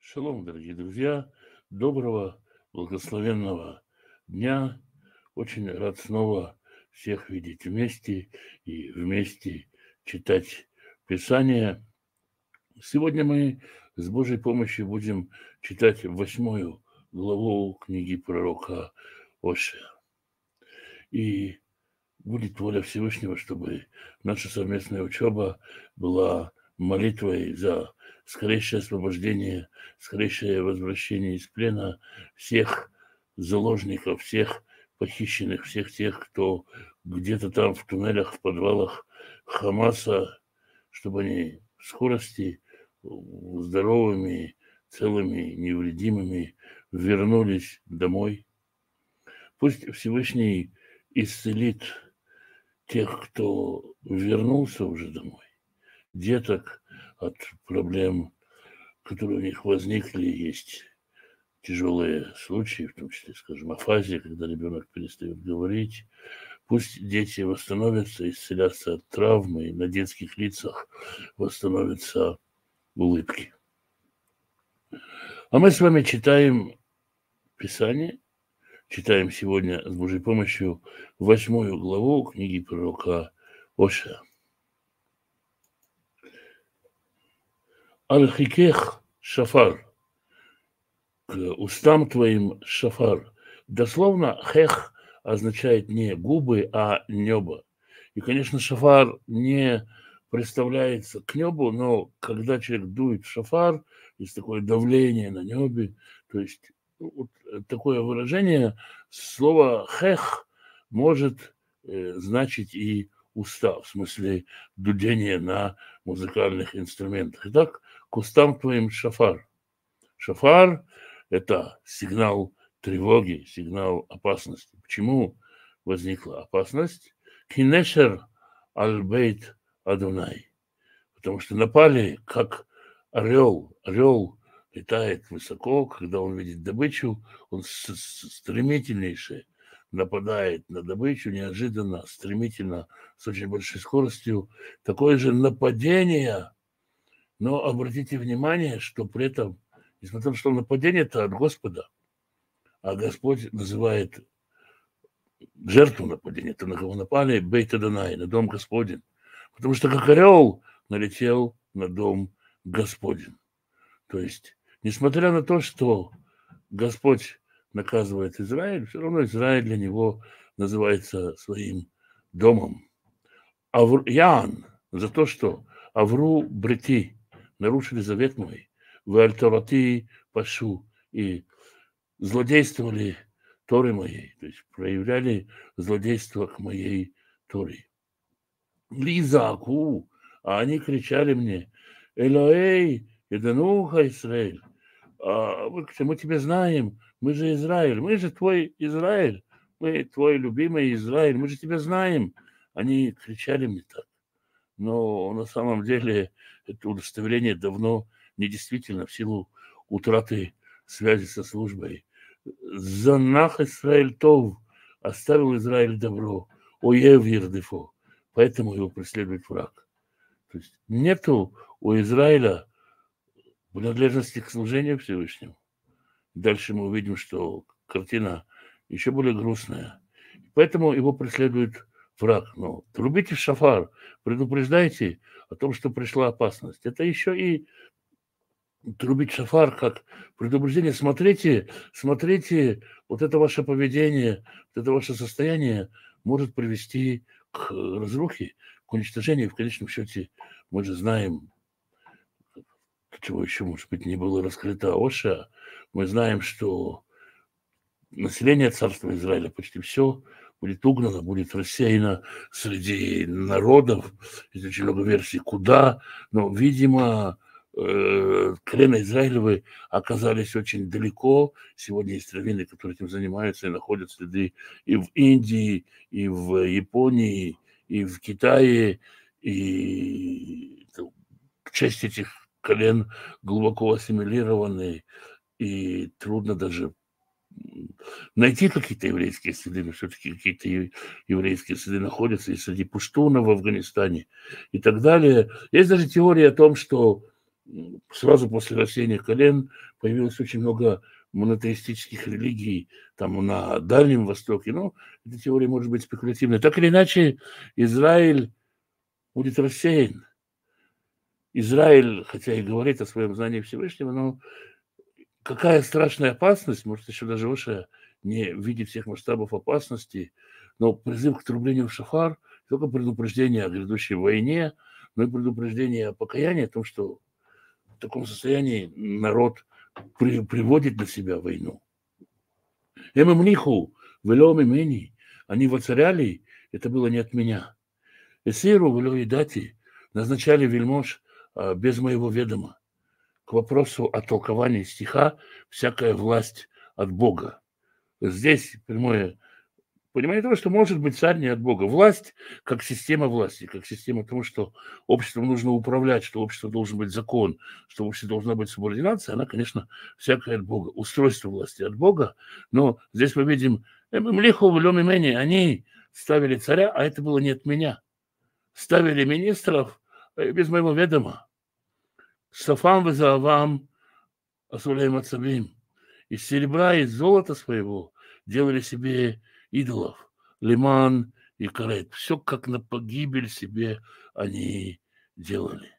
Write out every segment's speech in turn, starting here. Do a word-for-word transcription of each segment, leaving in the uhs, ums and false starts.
Шалом, дорогие друзья, доброго, благословенного дня. Очень рад снова всех видеть вместе и вместе читать Писание. Сегодня мы с Божьей помощью будем читать восьмую главу книги пророка Ошия. И будет воля Всевышнего, чтобы наша совместная учеба была молитвой за скорейшее освобождение, скорейшее возвращение из плена всех заложников, всех похищенных, всех тех, кто где-то там в туннелях, в подвалах Хамаса, чтобы они в скорости здоровыми, целыми, невредимыми вернулись домой. Пусть Всевышний исцелит тех, кто вернулся уже домой, деток от проблем, которые у них возникли, есть тяжелые случаи, в том числе, скажем, афазия, когда ребенок перестает говорить. Пусть дети восстановятся, исцелятся от травмы, и на детских лицах восстановятся улыбки. А мы с вами читаем Писание, читаем сегодня с Божьей помощью восьмую главу книги пророка Ошия. Аль-Хикех шафар, к устам твоим шафар. Дословно хех означает не губы, а небо. И, конечно, шафар не представляется к небу, но когда человек дует в шафар, есть такое давление на небе, то есть вот такое выражение, слово хех может э, значить и уста, в смысле дудение на музыкальных инструментах. Итак, к устам твоим шафар. Шафар – это сигнал тревоги, сигнал опасности. Почему возникла опасность? Кинешер аль-бейт Адонай. Потому что напали, как орел. Орел летает высоко, когда он видит добычу, он стремительнейший нападает на добычу неожиданно, стремительно, с очень большой скоростью. Такое же нападение, но обратите внимание, что при этом, несмотря на то, что нападение это от Господа, а Господь называет жертву нападения, это на кого напали, Бейт Адонай, на дом Господень. Потому что как орел налетел на дом Господень. То есть, несмотря на то, что Господь наказывает Израиль, все равно Израиль для него называется своим домом. Авр... Ян за то, что Авру Брити нарушили завет мой, в Альторати Пашу и злодействовали Торы моей, то есть проявляли злодейство к моей Торе. Лизаку, а они кричали мне: Элоэй, Едануха Исраэль, а мы, мы тебя знаем, мы же Израиль, мы же твой Израиль, мы твой любимый Израиль, мы же тебя знаем. Они кричали мне так. Но на самом деле это удостоверение давно недействительно в силу утраты связи со службой. Занах Исраэль Тов, оставил Израиль добро, оев Ердефо, поэтому его преследует враг. То есть нету у Израиля принадлежности к служению Всевышнему. Дальше мы увидим, что картина еще более грустная. Поэтому его преследует враг. Но трубите в шафар, предупреждайте о том, что пришла опасность. Это еще и трубить шафар как предупреждение. Смотрите, смотрите, вот это ваше поведение, вот это ваше состояние может привести к разрухе, к уничтожению. В конечном счете мы же знаем, чего еще, может быть, не было раскрыто Оша, мы знаем, что население царства Израиля почти все будет угнано, будет рассеяно среди народов. Есть очень много версий, куда, но, видимо, э, колено Израилевы оказались очень далеко. Сегодня есть раввины, которые этим занимаются и находят следы и в Индии, и в Японии, и в Китае, и часть этих колен глубоко ассимилированы, и трудно даже найти какие-то еврейские следы, но все-таки какие-то еврейские следы находятся и среди пуштунов в Афганистане и так далее. Есть даже теория о том, что сразу после рассеяния колен появилось очень много монотеистических религий там на Дальнем Востоке. Но эта теория может быть спекулятивной. Так или иначе, Израиль будет рассеян. Израиль, хотя и говорит о своем знании Всевышнего, но какая страшная опасность, может, еще даже выше, не видеть всех масштабов опасности, но призыв к трублению в шафар, только предупреждение о грядущей войне, но и предупреждение о покаянии, о том, что в таком состоянии народ при, приводит на себя войну. Эмэмлиху, вело мимени, они воцаряли, это было не от меня. Эсиру, вело и дати, назначали вельмож а, без моего ведома. К вопросу о толковании стиха «всякая власть от Бога». Здесь прямое понимание того, что может быть царь не от Бога. Власть как система власти, как система того, что обществом нужно управлять, что общество должен быть закон, что в обществе должна быть субординация, она, конечно, всякая от Бога. Устройство власти от Бога, но здесь мы видим, они ставили царя, а это было не от меня. Ставили министров без моего ведома. Сафам везаавам асулей мацавим. Из серебра и золота своего делали себе идолов. Лиман и карет. Все как на погибель себе они делали.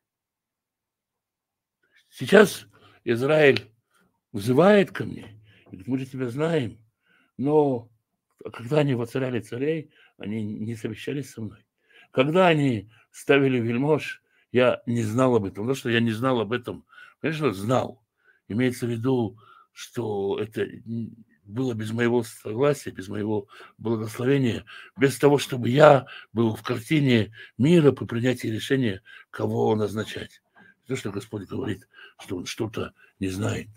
Сейчас Израиль взывает ко мне. Говорит, мы же тебя знаем. Но когда они воцаряли царей, они не совещались со мной. Когда они ставили вельмож, я не знал об этом. Потому что я не знал об этом. Конечно, знал. Имеется в виду, что это было без моего согласия, без моего благословения, без того, чтобы я был в картине мира по принятию решения, кого назначать. То, что Господь говорит, что Он что-то не знает.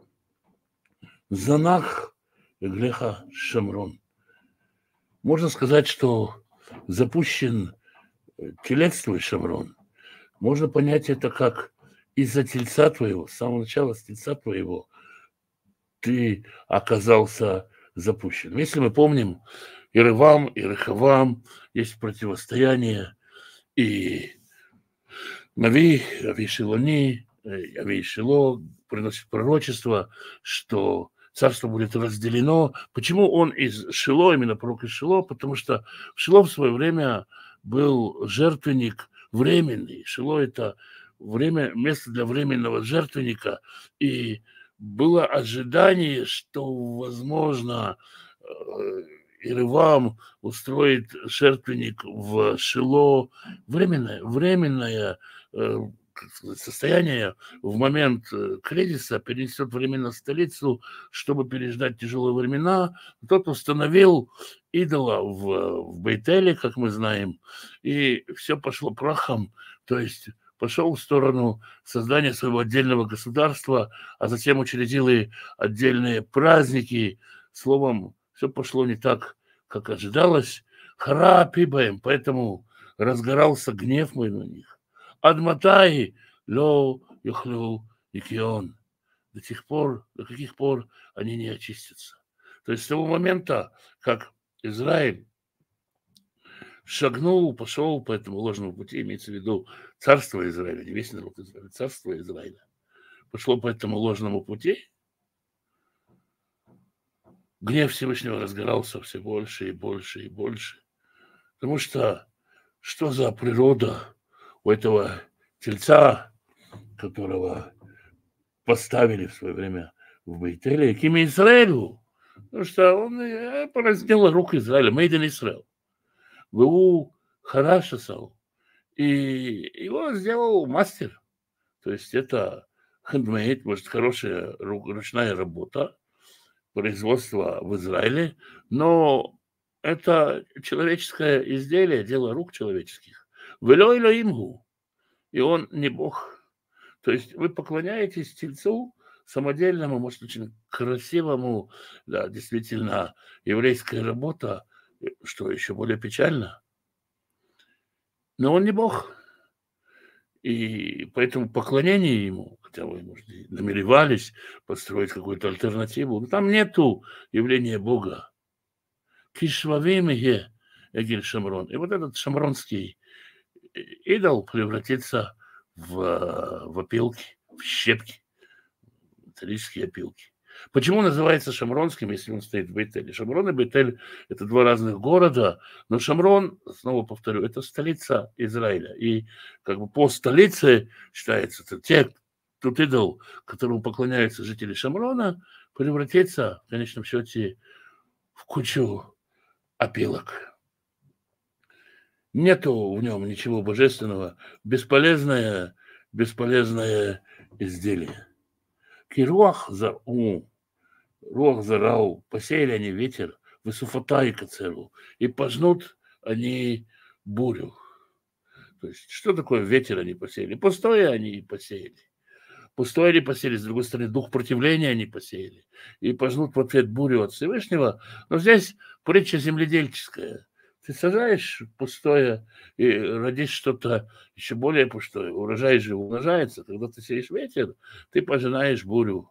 Занах Эглеха Шамрон. Можно сказать, что запущен телец твой, Шамрон. Можно понять это как из-за тельца твоего, с самого начала с тельца твоего ты оказался запущен. Если мы помним, и Ревам, и Рехавам, есть противостояние, и Нави, Ави Шилони, Ави Шило приносит пророчество, что царство будет разделено. Почему он из Шило, именно пророк из Шило? Потому что в Шило в свое время был жертвенник временный. Шило – это время, место для временного жертвенника. И было ожидание, что, возможно, Иревам устроит жертвенник в Шило. Временное, временное состояние в момент кризиса перенесет временно в столицу, чтобы переждать тяжелые времена. Тот установил идола в, в Бейтеле, как мы знаем, и все пошло прахом, то есть пошел в сторону создания своего отдельного государства, а затем учредил и отдельные праздники. Словом, все пошло не так, как ожидалось. Хара пибаем, поэтому разгорался гнев мой на них. Адматай ло юхлю икион. До тех пор, до каких пор они не очистятся. То есть с того момента, как Израиль шагнул, пошел по этому ложному пути, имеется в виду царство Израиля, не весь народ Израиля, царство Израиля, пошло по этому ложному пути, гнев Всевышнего разгорался все больше и больше и больше. Потому что что за природа у этого тельца, которого поставили в свое время в Бейтеле, Кими Израилю, потому что он пораздел рук Израиля, Made in Israel. Ву Харашасал. И его сделал мастер. То есть это handmade, может, хорошая ручная работа, производство в Израиле, но это человеческое изделие, дело рук человеческих. Вело Элоимгу. И он не Бог. То есть вы поклоняетесь тельцу самодельному, может, очень красивому, да, действительно, еврейская работа, что еще более печально. Но он не Бог. И поэтому поклонение ему, хотя вы, может, намеревались построить какую-то альтернативу, но там нету явления Бога. Кишвавим е Эгель Шамрон. И вот этот шамронский идол превратится в, в опилки. в щепки, металлические опилки. Почему называется Шамронским, если он стоит в Бейтеле? Шамрон и Бейтель – это два разных города, но Шамрон, снова повторю, это столица Израиля. И как бы по столице считается, это те, тот идол, которому поклоняются жители Шамрона, превратится в конечном счете в кучу опилок. Нету в нем ничего божественного, бесполезное, бесполезное изделие. Кируах за ум, руах за рау, посеяли они ветер, высуфота и кацеру, и пожнут они бурю. То есть, что такое ветер они посеяли? Пустое они посеяли. Пустое они посеяли, с другой стороны, дух противления они посеяли. И пожнут в ответ бурю от Всевышнего. Но здесь притча земледельческая. Ты сажаешь пустое и родишь что-то еще более пустое. Урожай же умножается. Когда ты сеешь ветер, ты пожинаешь бурю.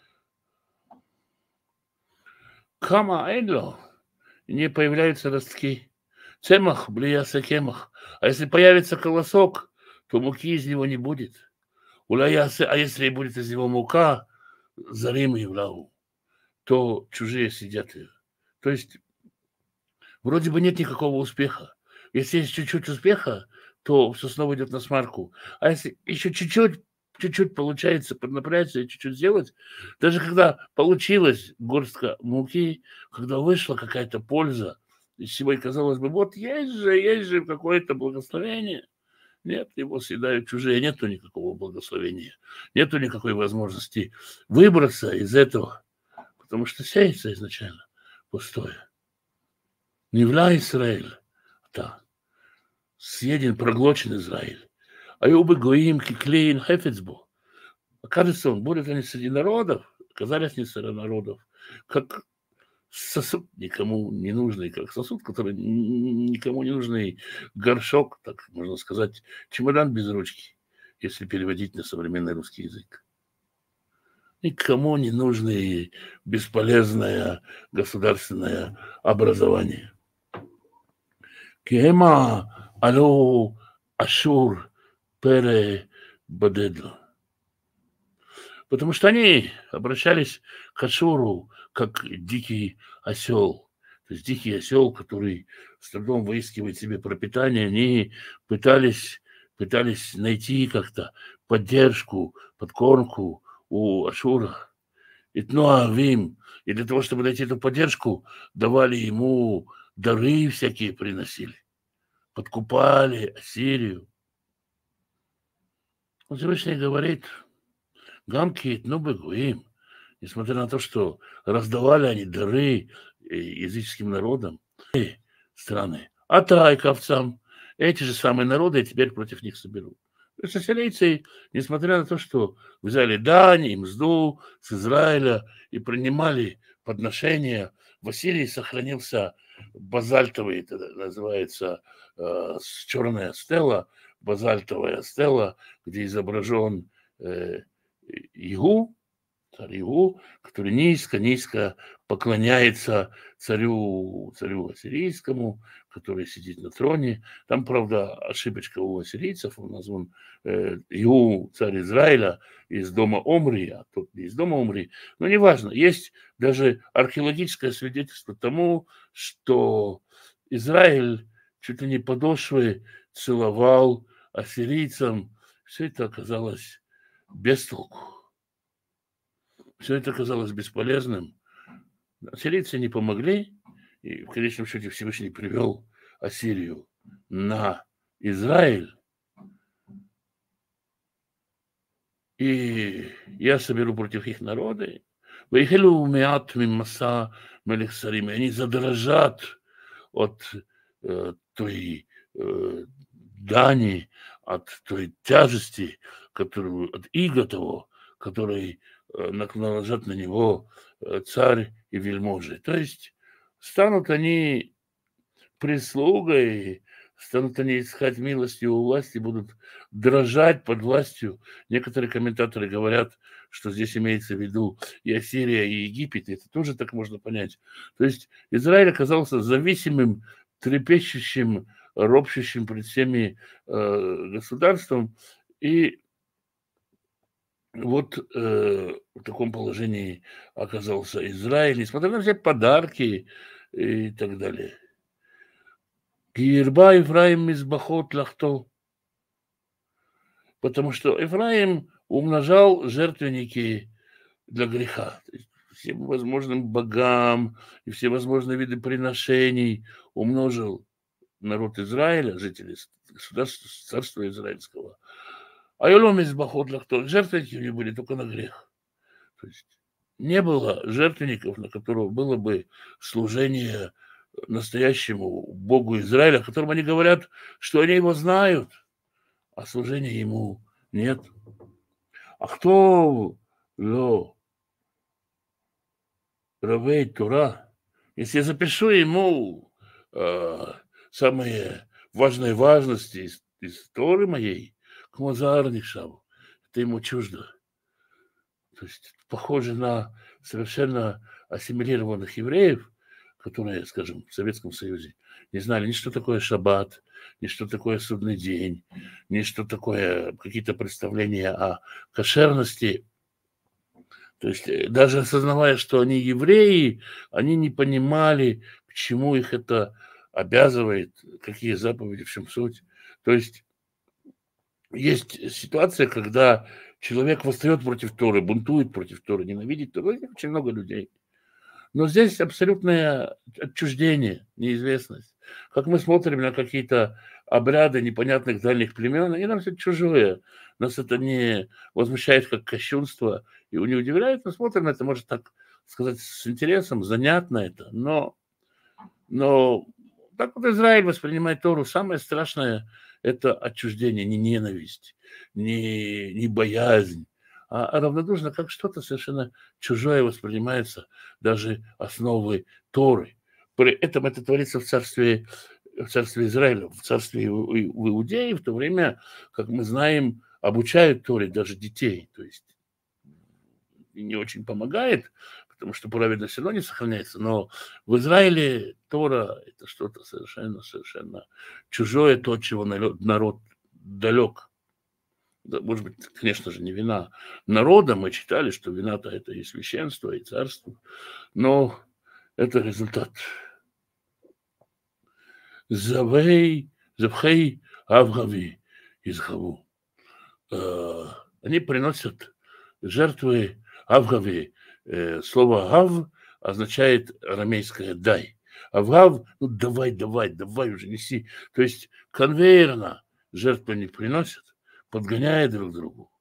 Кама энло. Не появляются ростки. Цемах, блияса кемах. А если появится колосок, то муки из него не будет. Уляясы, а если будет из него мука, зарим и влау, то чужие сидят ее. То есть вроде бы нет никакого успеха. Если есть чуть-чуть успеха, то все снова идет на смарку. А если еще чуть-чуть, чуть-чуть получается поднапрячься и чуть-чуть сделать, даже когда получилась горстка муки, когда вышла какая-то польза, из чего и казалось бы, вот есть же, есть же какое-то благословение. Нет, его съедают чужие, нету никакого благословения, нету никакой возможности выбраться из этого, потому что сеется изначально пустое. Невля Израиль, да, съеден, проглочен Израиль. А юбы гоим киклеин хефецбу. Кажется, он будет они среди народов, оказались не среди народов, как сосуд никому не нужный, как сосуд, который никому не нужный горшок, так можно сказать, чемодан без ручки, если переводить на современный русский язык. Никому не нужное бесполезное государственное образование. Кема алу ашур пере бадедло. Потому что они обращались к Ашуру как дикий осел. То есть дикий осел, который с трудом выискивает себе пропитание, они пытались, пытались найти как-то поддержку, подкормку у Ашура. И Тнуавим. И для того, чтобы найти эту поддержку, давали ему дары всякие приносили. Подкупали Ассирию. Он Всевышний говорит... Гамки, ну бы гуим, несмотря на то, что раздавали они дары языческим народам, страны, а тайковцам, эти же самые народы теперь против них соберут. То есть ассирийцы, несмотря на то, что взяли дань и мзду с Израиля и принимали подношения, в Ассирии сохранился базальтовый, это называется э, черная стела, базальтовая стела, где изображен э, Игу, царь Игу, который низко-низко поклоняется царю, царю ассирийскому, который сидит на троне. Там, правда, ошибочка у ассирийцев, он назван э, Игу, царь Израиля, из дома Омри, а тот не из дома Омри. Но неважно, есть даже археологическое свидетельство тому, что Израиль чуть ли не подошвы целовал ассирийцам. Все это оказалось без толку. Все это оказалось бесполезным. Ассирийцы не помогли, и в конечном счете Всевышний привел Ассирию на Израиль. И я соберу против их народы. Выехали меат мимаса мелехсарим. Они задрожат от э, той э, дани, от той тяжести, которую, от иго того, который э, наложат на него э, царь и вельможи. То есть станут они прислугой, станут они искать милости у власти, будут дрожать под властью. Некоторые комментаторы говорят, что здесь имеется в виду и Ассирия, и Египет. Это тоже так можно понять. То есть Израиль оказался зависимым, трепещущим, ропщущим пред всеми э, государством. И Вот э, в таком положении оказался Израиль, несмотря на все подарки и так далее. Кирба Ефраим мизбахот лахто, потому что Ефраим умножал жертвенники для греха. То есть всем возможным богам и все возможные виды приношений умножил народ Израиля, жители государства, царства израильского. А Елом из Бахот кто жертвенники у них были только на грех. То есть не было жертвенников, на которого было бы служение настоящему Богу Израиля, о котором они говорят, что они его знают, а служения ему нет. А кто ло равей Тура, если я запишу ему э, самые важные важности из, из Торы моей, к Мазарникшаву, это ему чуждо. То есть похоже на совершенно ассимилированных евреев, которые, скажем, в Советском Союзе не знали ни что такое шаббат, ни что такое судный день, ни что такое какие-то представления о кошерности. То есть э, даже осознавая, что они евреи, они не понимали, к чему их это обязывает, какие заповеди, в чем суть. То есть есть ситуация, когда человек восстает против Торы, бунтует против Торы, ненавидит Тору. Очень много людей. Но здесь абсолютное отчуждение, неизвестность. Как мы смотрим на какие-то обряды непонятных дальних племен, они нам все чужое. Нас это не возмущает как кощунство и не удивляет. Мы смотрим на это, может так сказать, с интересом, занятно это. Но, но так вот Израиль воспринимает Тору. Самое страшное – это отчуждение, не ненависть, не, не боязнь, а равнодушно, как что-то совершенно чужое воспринимается, даже основы Торы. При этом это творится в царстве, в царстве Израиля, в царстве у Иудеи, в то время, как мы знаем, обучают Торе даже детей. То есть не очень помогает, потому что праведность все равно не сохраняется. Но в Израиле Тора – это что-то совершенно, совершенно чужое, то, от чего народ далек. Да, может быть, конечно же, не вина народа. Мы читали, что вина-то это и священство, и царство. Но это результат. Завей, завхей, авгави, изгаву. Они приносят жертвы авгави. Слово гав означает арамейское «дай». Авгав, ну давай, давай, давай уже неси. То есть конвейерно жертвы не приносят, подгоняя друг другу.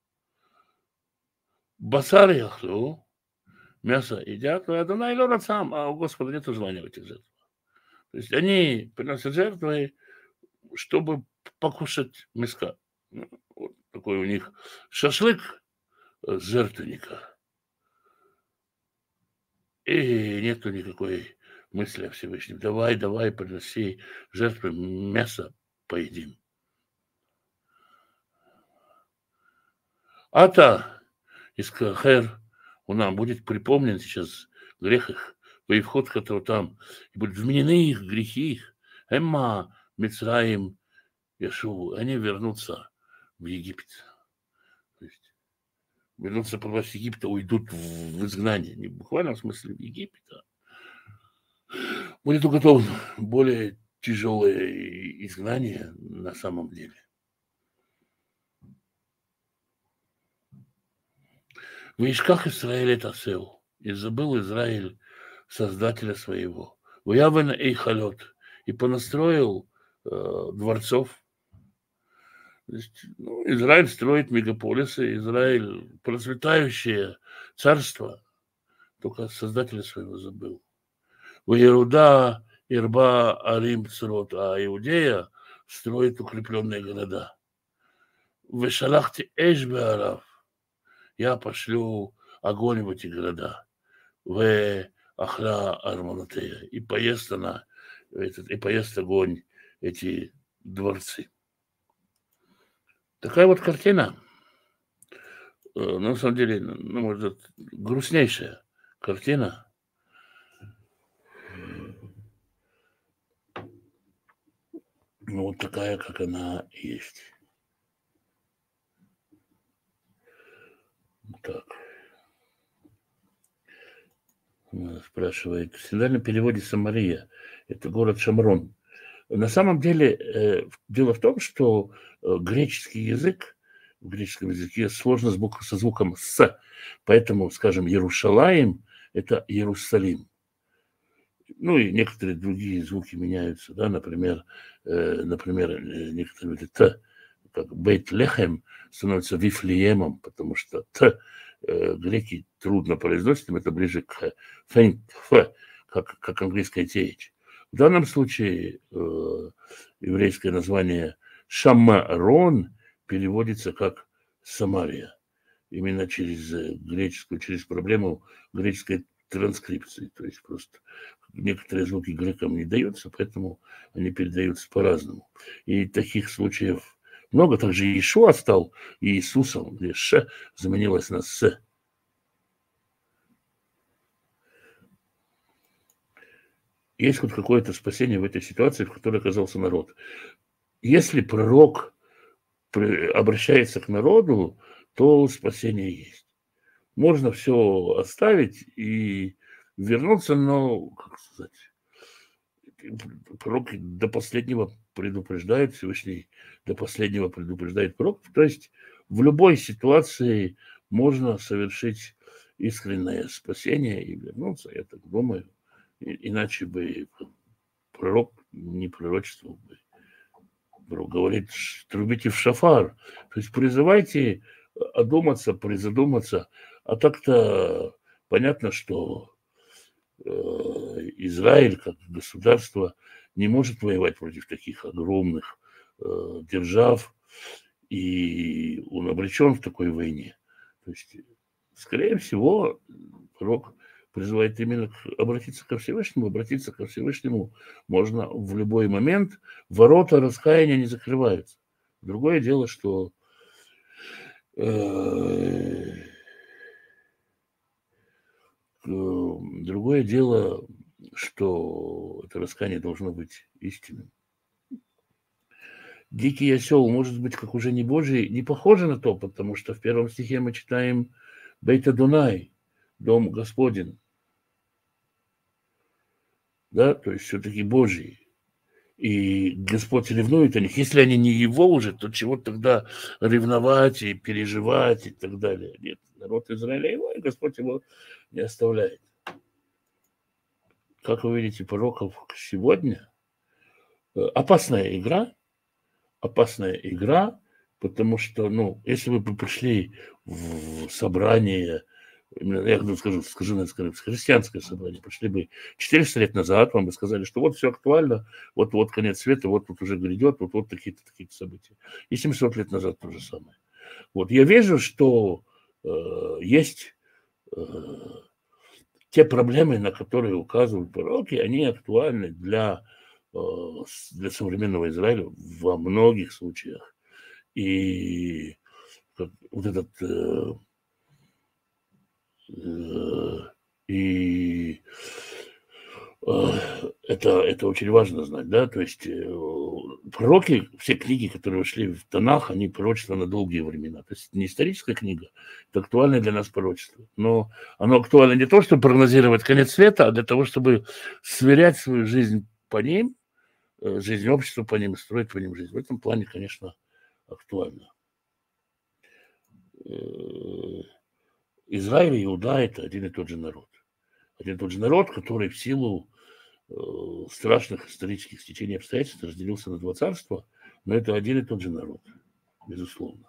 Басар яхлю, мясо едят, а Адонай лорад сам, а у Господа нет желания в этих жертвах. То есть они приносят жертвы, чтобы покушать мяска. Вот такой у них шашлык с жертвенника. И нету никакой мысли о Всевышнем. Давай, давай, приноси жертвы, мясо поедим. Ата из Кахер, у нам будет припомнен сейчас грех их, и вход, который там, и будут вменены их грехи их. Эмма, Мицраим, Яшуву, они вернутся в Египет. То есть вернутся под власть Египта, уйдут в изгнание. Не в буквальном смысле в Египет, а будет уготовано более тяжелое изгнание на самом деле. В Ишках Израиль это сел, и забыл Израиль Создателя своего. Уявен Эйхалет, и понастроил э, дворцов. То есть, ну, Израиль строит мегаполисы, Израиль процветающее царство, только Создателя своего забыл. В Иеруда, Ирба, Арим, Цурот, а Иудея строит укрепленные города. В Шалахте Эшбеарав, я пошлю огонь в эти города. В Ахра Арманатея, и поест она, этот, и поест огонь эти дворцы. Такая вот картина. На самом деле, ну, может, грустнейшая картина. Ну, вот такая, как она есть. Так. Спрашивает, в синодальном переводе Самария, это город Шамрон. На самом деле, э, дело в том, что э, греческий язык, в греческом языке сложно звук, со звуком «с», поэтому, скажем, Иерушалаим – это Иерусалим. Ну и некоторые другие звуки меняются, да, например, э, например, э, некоторые люди «т», как Бейт-Лехем становится Вифлеемом, потому что «т» э, греки трудно произносят, им это ближе к «ф», как, как английское «th». В данном случае э, еврейское название Шамарон переводится как Самария. Именно через греческую, через проблему греческой транскрипции. То есть просто некоторые звуки грекам не даются, поэтому они передаются по-разному. И таких случаев много. Также Иешуа стал Иисусом, где «ш» заменилось на «с». Есть хоть какое-то спасение в этой ситуации, в которой оказался народ. Если пророк обращается к народу, то спасение есть. Можно все оставить и вернуться, но, как сказать, пророк до последнего предупреждает, Всевышний до последнего предупреждает пророк. То есть в любой ситуации можно совершить искреннее спасение и вернуться, я так думаю. Иначе бы пророк не пророчествовал бы. Пророк говорит, трубите в шафар. То есть призывайте одуматься, призадуматься. А так-то понятно, что э, Израиль как государство не может воевать против таких огромных э, держав, и он обречен в такой войне. То есть, скорее всего, пророк призывает именно к, обратиться ко Всевышнему. Обратиться ко Всевышнему можно в любой момент. Ворота раскаяния не закрываются. Другое дело, что э, другое дело, что это раскаяние должно быть истинным. Дикий осел может быть как уже не Божий, не похоже на то, потому что в первом стихе мы читаем Бейт Адонай, дом Господень. Да, то есть все-таки Божий. И Господь ревнует о них. Если они не его уже, то чего тогда ревновать и переживать и так далее? Нет, народ Израиля его, и Господь его не оставляет. Как вы видите, пророков сегодня опасная игра, опасная игра, потому что, ну, если вы бы пришли в собрание, я скажу, скажу, скажу, христианское собрание, пришли бы четыреста лет назад, вам бы сказали, что вот все актуально, вот, вот конец света, вот тут уже грядет, вот, вот такие-то такие события. И семьсот лет назад то же самое. Вот я вижу, что э, есть э, те проблемы, на которые указывают пророки, они актуальны для, э, для современного Израиля во многих случаях. И как, вот этот э, э, и это, это очень важно знать, да, то есть э, пророки, все книги, которые вошли в Танах, они пророчества на долгие времена. То есть не историческая книга, это актуальное для нас пророчество. Но оно актуально не то, чтобы прогнозировать конец света, а для того, чтобы сверять свою жизнь по ним, э, жизнь общества по ним, строить по ним жизнь. В этом плане, конечно, актуально. Израиль и Иуда – это один и тот же народ. Один и тот же народ, который в силу э, страшных исторических стечений обстоятельств разделился на два царства, но это один и тот же народ, безусловно.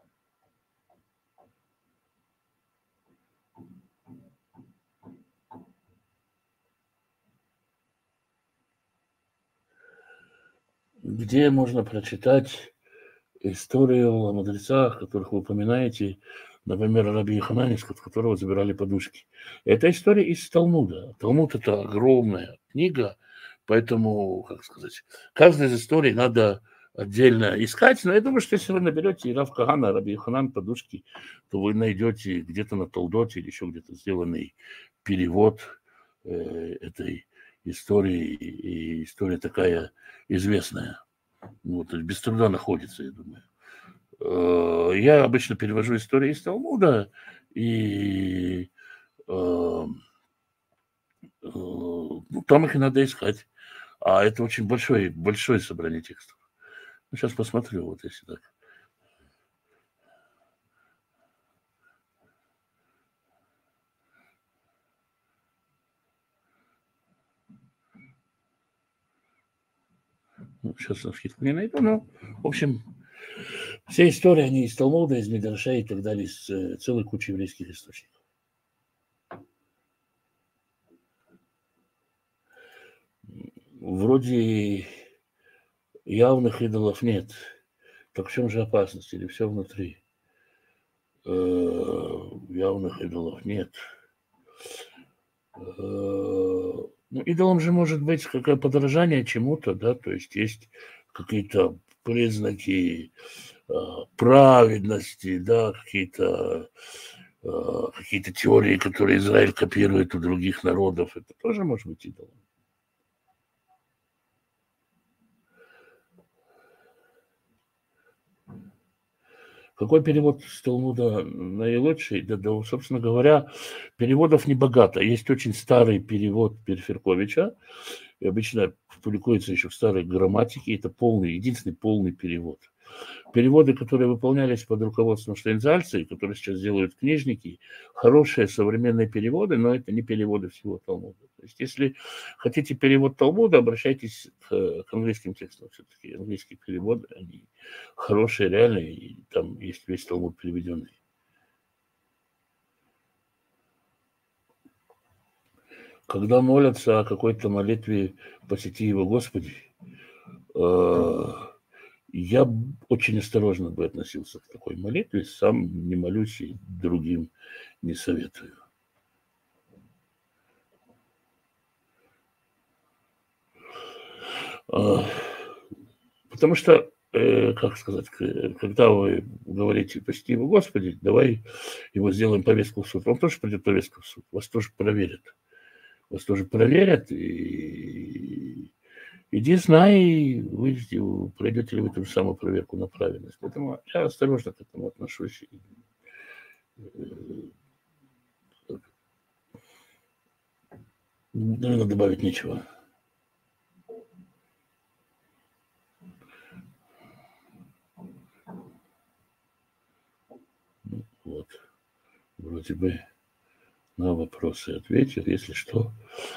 Где можно прочитать историю о мудрецах, которых вы упоминаете, например, Раби Йоханане, с которого забирали подушки. Это история из Талмуда. Талмуд – это огромная книга, поэтому, как сказать, каждая из историй надо отдельно искать, но я думаю, что если вы наберете Рав Кагана, Раби Йоханан, подушки, то вы найдете где-то на Толдоте или еще где-то сделанный перевод э, этой истории, и история такая известная. Вот, без труда находится, я думаю. Я обычно перевожу истории из Талмуда, И э, э, ну, там их и надо искать. А это очень большое, большое собрание текстов. Ну, сейчас посмотрю, вот если так. Ну, сейчас на скидку не найду, но, в общем, вся история, они из Талмуда, из Мидраша и так далее, из э, целой кучи еврейских источников. Вроде явных идолов нет. Так в чем же опасность? Или все внутри? Э, явных идолов нет. Э, ну, идолом же может быть какое подражание чему-то, да, то есть есть какие-то признаки э, праведности, да, какие-то э, какие-то теории, которые Израиль копирует у других народов. Это тоже может быть идолом. Какой перевод с Талмуда наилучший? Да, да, собственно говоря, переводов не богато. Есть очень старый перевод Перферковича, и обычно публикуется еще в старой грамматике. Это полный, единственный полный перевод. Переводы, которые выполнялись под руководством Штейнзальца, и которые сейчас делают книжники, хорошие современные переводы, но это не переводы всего Талмуда. То есть, если хотите перевод Талмуда, обращайтесь к, к английским текстам. Все-таки английские переводы, они хорошие, реальные, и там есть весь Талмуд переведенный. Когда молятся о какой-то молитве «Посети его, Господи», э, я очень осторожно бы относился к такой молитве, сам не молюсь и другим не советую. Потому что, э, как сказать, когда вы говорите «Посети его, Господи», давай его сделаем повестку в суд. Он тоже придет повестку в суд, вас тоже проверят. Вас тоже проверят, и иди знай, вы пройдете ли вы ту же самую проверку на правильность. Поэтому я осторожно к этому отношусь. Наверное, добавить нечего. Вот. Вроде бы на вопросы ответил. Если что,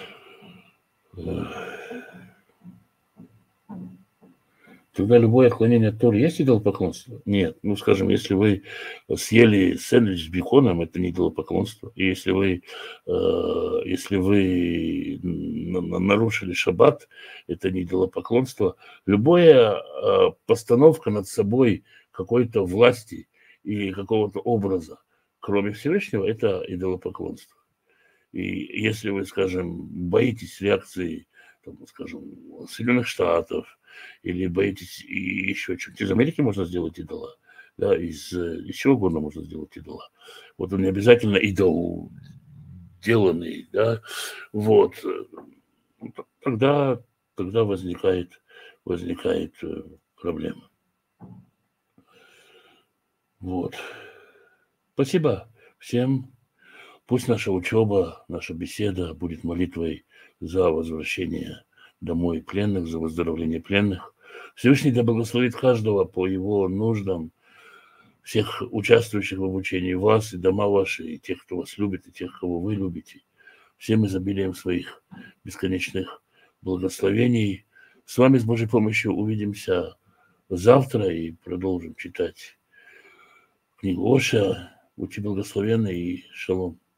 тогда любое отклонение от Торы есть идолопоклонство? Нет. Ну, скажем, если вы съели сэндвич с беконом, это не идолопоклонство. И если вы, э, если вы нарушили шаббат, это не идолопоклонство. Любая э, постановка над собой какой-то власти или какого-то образа, кроме Всевышнего, это идолопоклонство. И если вы, скажем, боитесь реакции, там, скажем, Соединенных Штатов, или боитесь и еще чего-то, из Америки можно сделать идола, да, из, из чего угодно можно сделать идола. Вот он не обязательно идол деланный, да, вот. Тогда, тогда возникает, возникает проблема. Вот. Спасибо всем. Пусть наша учеба, наша беседа будет молитвой за возвращение домой пленных, за выздоровление пленных. Всевышний да благословит каждого по его нуждам, всех участвующих в обучении вас и дома ваши, и тех, кто вас любит, и тех, кого вы любите. Всем изобилием своих бесконечных благословений. С вами с Божьей помощью увидимся завтра и продолжим читать книгу Оша. Будьте благословенны и шалом.